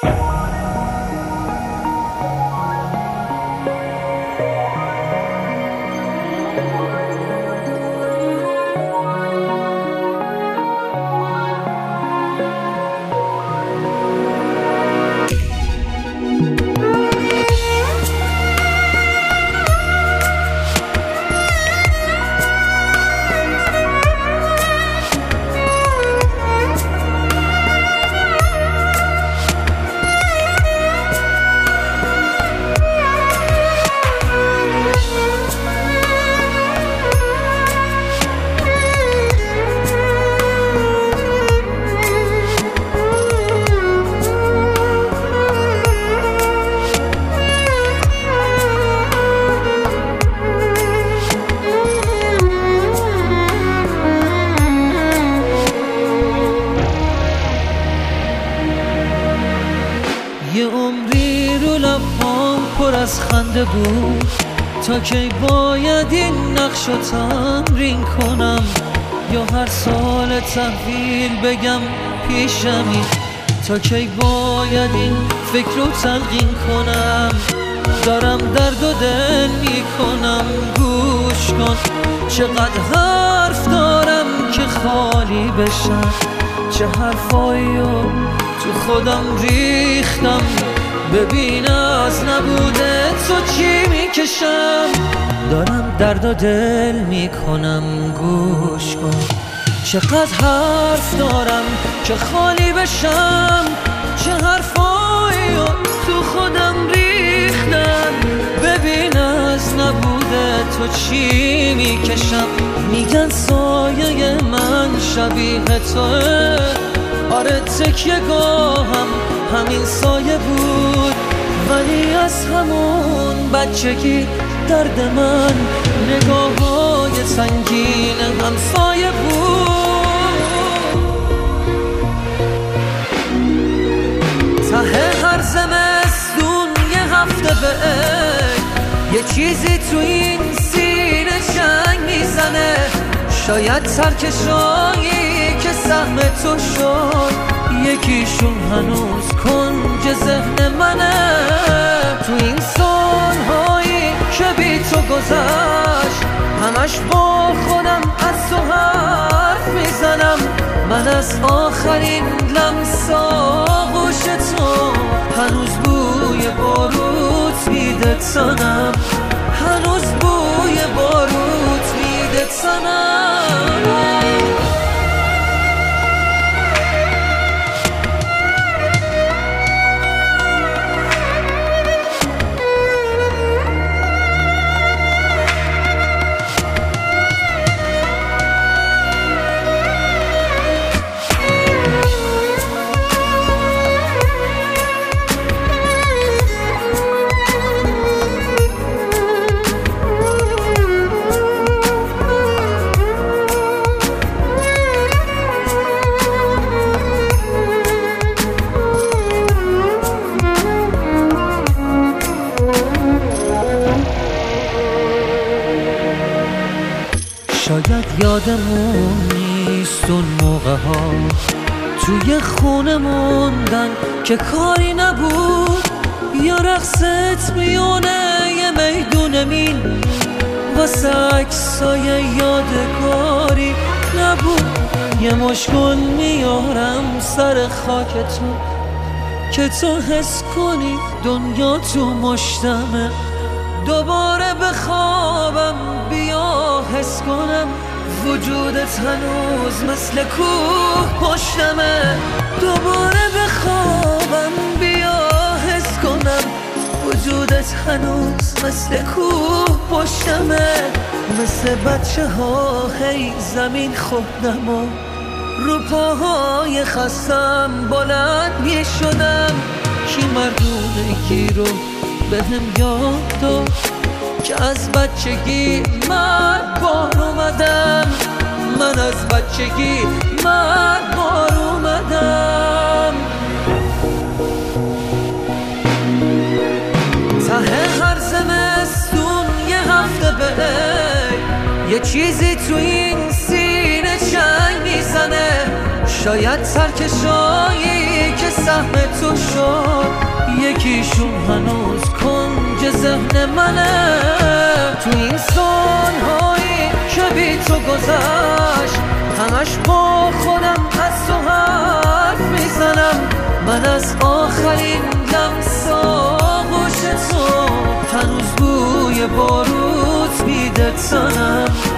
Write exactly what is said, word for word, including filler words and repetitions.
یه عمری رو لبام پر از خنده بود، تا کی باید این نقش رو تمرین کنم، یا هر سال تحویل بگم پیشمی، تا کی باید این فکر رو تلقین کنم. دارم درد و دل میکنم، گوش کن چقدر حرف دارم که خالی بشم، چه حرفایی رو تو خودم ریختم. ببین از نبوده تو چی میکشم، دارم درد و دل میکنم، گوش کن چقدر حرف دارم که خالی بشم، چه حرفایی رو تو خودم ریختم. ببین از نبوده تو چی میکشم. میگن سایه من شبیه توه، آره تکیه گاهم همین سایه بود، ولی از همون بچگی درد من نگاه‌های سنگین همسایه بود. ته هر زمستون یه هفته به یه چیزی تو این سینه جنگ میزنه، شاید سرکشایی که سهم تو شد یکیشون هنوز کنج ذهن منه. تو این سالهایی که بی تو گذشت همش با خودم از تو حرف میزنم، من از آخرین لمس آغوش تو هنوز بوی باروت میده تنم، هنوز بوی باروت میده تنم. شاید یادمون نیست اون موقع ها توی خونه موندن که کاری نبود، یا رقصت میونه یه میدون مین واسه عکسای یادگاری نبود. یه مشکل میارم سر خاک تو که تو حس کنی دنیا تو مشتمه، دوباره بخوابم بیا حس کنم وجودت هنوز مثل کوه پشتمه، دوباره بخوابم بیا حس کنم وجودت هنوز مثل کوه پشتمه. مثل بچه ها هی زمین خوردم و رو پاهای خستم بلند می شدم، کی مردونگی رو به هم یاد داد که از بچگی من بار اومدم، من از بچگی من بار اومدم. ته هر زمستون یه هفته به یه چیزی تو این سینه چنگ میزنه، شاید سرکشایی که سهم تو شد یکیشون هنوز کنج ذهن منه. تو این سالهایی که بی تو گذشت همش با خودم از تو حرف میزنم. من از آخرین لمس آغوش تو هنوز بوی باروت میده تنم.